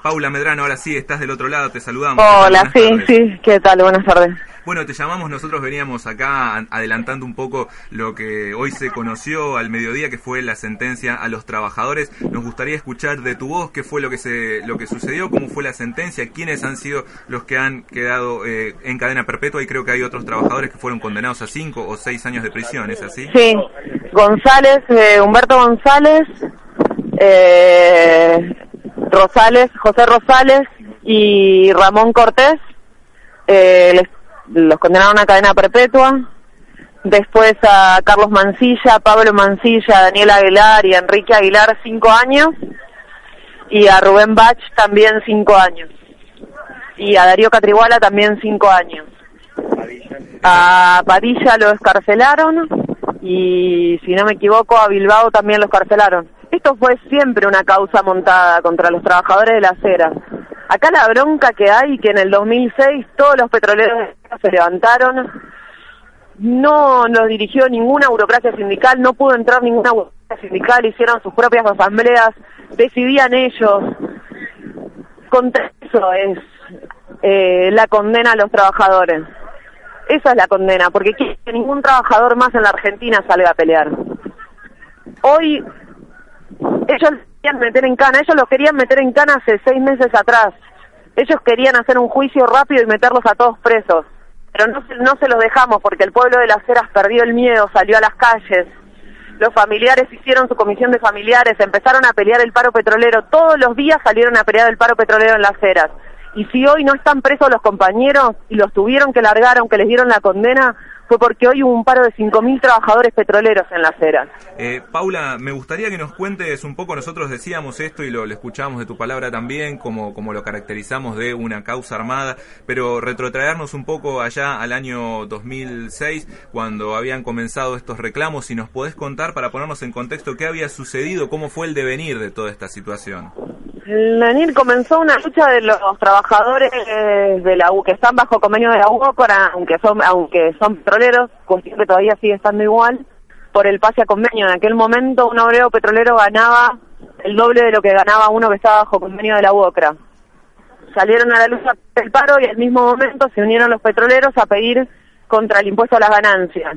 Paula Medrano, ahora sí, estás del otro lado, te saludamos. Hola, sí, ¿qué tal? Buenas tardes. Bueno, te llamamos, nosotros veníamos acá adelantando un poco lo que hoy se conoció al mediodía, que fue la sentencia a los trabajadores. Nos gustaría escuchar de tu voz qué fue lo que sucedió, cómo fue la sentencia, quiénes han sido los que han quedado en cadena perpetua, y creo que hay otros trabajadores que fueron condenados a 5 o 6 años de prisión, ¿es así? Sí, Humberto González, José Rosales y Ramón Cortés, los condenaron a cadena perpetua. Después a Carlos Mancilla, Pablo Mancilla, Daniel Aguilar y Enrique Aguilar 5 años, y a Rubén Bach también 5 años, y a Darío Catriguala también 5 años. A Padilla lo escarcelaron, y si no me equivoco a Bilbao también lo escarcelaron. Esto fue siempre una causa montada contra los trabajadores de la acera. Acá la bronca que hay, que en el 2006 todos los petroleros se levantaron, no los dirigió ninguna burocracia sindical, no pudo entrar ninguna burocracia sindical, hicieron sus propias asambleas, decidían ellos. Contra eso es la condena a los trabajadores. Esa es la condena, porque quiere que ningún trabajador más en la Argentina salga a pelear. Hoy ellos querían meter en cana, ellos los querían meter en cana hace 6 meses atrás. Ellos querían hacer un juicio rápido y meterlos a todos presos, pero no se los dejamos, porque el pueblo de Las Heras perdió el miedo, salió a las calles. Los familiares hicieron su comisión de familiares, empezaron a pelear el paro petrolero, todos los días salieron a pelear el paro petrolero en Las Heras. Y si hoy no están presos los compañeros y los tuvieron que largar aunque les dieron la condena, fue porque hoy hubo un paro de 5.000 trabajadores petroleros en Las Heras. Paula, me gustaría que nos cuentes un poco, nosotros decíamos esto y lo escuchamos de tu palabra también, como lo caracterizamos de una causa armada, pero retrotraernos un poco allá al año 2006, cuando habían comenzado estos reclamos, si nos podés contar, para ponernos en contexto, qué había sucedido, cómo fue el devenir de toda esta situación. El devenir comenzó una lucha de los trabajadores de la U, que están bajo convenio de la UOCRA, aunque son petroleros, cuestión que todavía sigue estando igual, por el pase a convenio. En aquel momento un obrero petrolero ganaba el doble de lo que ganaba uno que estaba bajo convenio de la UOCRA. Salieron a la lucha del paro y al mismo momento se unieron los petroleros a pedir contra el impuesto a las ganancias.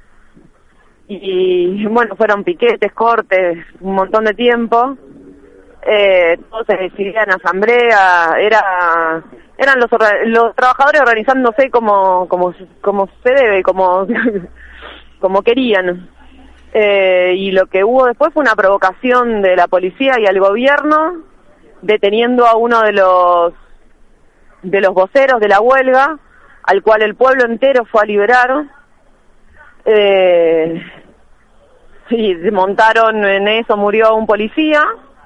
Y bueno, fueron piquetes, cortes, un montón de tiempo. Todo se decidía en asamblea, eran los trabajadores organizándose como se debe, como querían. Y lo que hubo después fue una provocación de la policía y al gobierno, deteniendo a uno de los voceros de la huelga, al cual el pueblo entero fue a liberar. Y montaron en eso, murió un policía.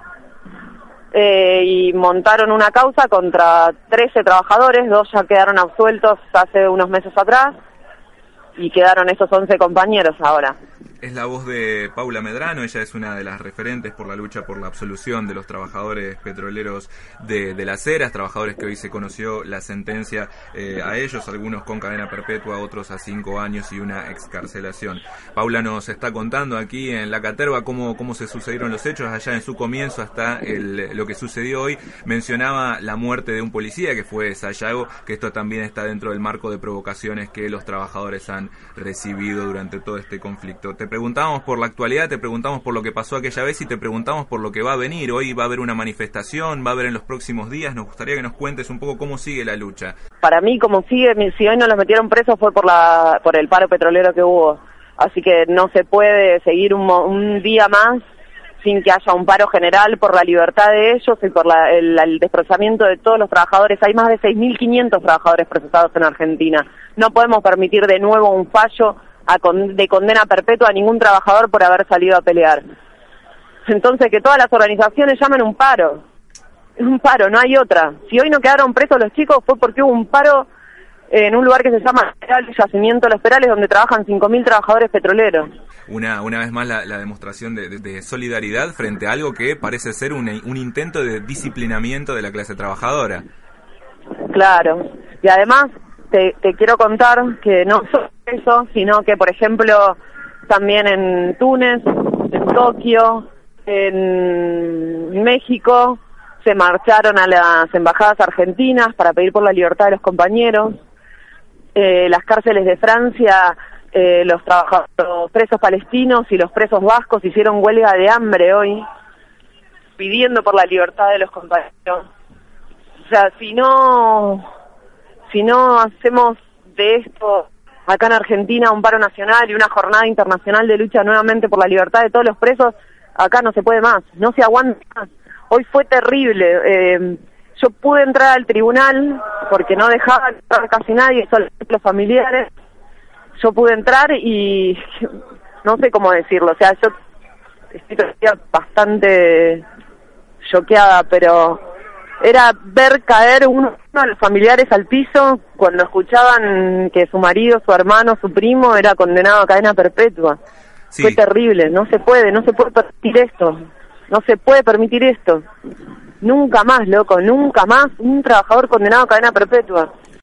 Y montaron una causa contra 13 trabajadores, 2 ya quedaron absueltos hace unos meses atrás, y quedaron esos 11 compañeros ahora. Es la voz de Paula Medrano, ella es una de las referentes por la lucha por la absolución de los trabajadores petroleros de Las Heras, trabajadores que hoy se conoció la sentencia a ellos, algunos con cadena perpetua, otros a 5 años y una excarcelación. Paula nos está contando aquí en La Caterva cómo se sucedieron los hechos allá en su comienzo hasta lo que sucedió hoy. Mencionaba la muerte de un policía que fue Sayago, que esto también está dentro del marco de provocaciones que los trabajadores han recibido durante todo este conflicto. Te preguntamos por la actualidad, te preguntamos por lo que pasó aquella vez y te preguntamos por lo que va a venir. Hoy va a haber una manifestación, va a haber en los próximos días. Nos gustaría que nos cuentes un poco cómo sigue la lucha. Para mí, como sigue, si hoy no los metieron presos fue por el paro petrolero que hubo. Así que no se puede seguir un día más sin que haya un paro general por la libertad de ellos y por el desprocesamiento de todos los trabajadores. Hay más de 6.500 trabajadores procesados en Argentina. No podemos permitir de nuevo un fallo de condena perpetua a ningún trabajador por haber salido a pelear. Entonces que todas las organizaciones llamen un paro. Es un paro, no hay otra. Si hoy no quedaron presos los chicos fue porque hubo un paro en un lugar que se llama el Yacimiento Los Perales, donde trabajan 5.000 trabajadores petroleros. Una vez más la demostración de solidaridad frente a algo que parece ser un intento de disciplinamiento de la clase trabajadora. Claro, y además te quiero contar que no solo eso, sino que, por ejemplo, también en Túnez, en Tokio, en México, se marcharon a las embajadas argentinas para pedir por la libertad de los compañeros. Las cárceles de Francia, los presos palestinos y los presos vascos hicieron huelga de hambre hoy, pidiendo por la libertad de los compañeros. O sea, si no hacemos de esto acá en Argentina un paro nacional y una jornada internacional de lucha nuevamente por la libertad de todos los presos, acá no se puede más, no se aguanta más. Hoy fue terrible. Yo pude entrar al tribunal porque no dejaba entrar casi nadie, solo los familiares. Yo pude entrar y no sé cómo decirlo, o sea, yo estoy todavía bastante choqueada, pero era ver caer uno de los familiares al piso cuando escuchaban que su marido, su hermano, su primo era condenado a cadena perpetua. Sí. Fue terrible, no se puede permitir esto, no se puede permitir esto. Nunca más, loco, nunca más un trabajador condenado a cadena perpetua.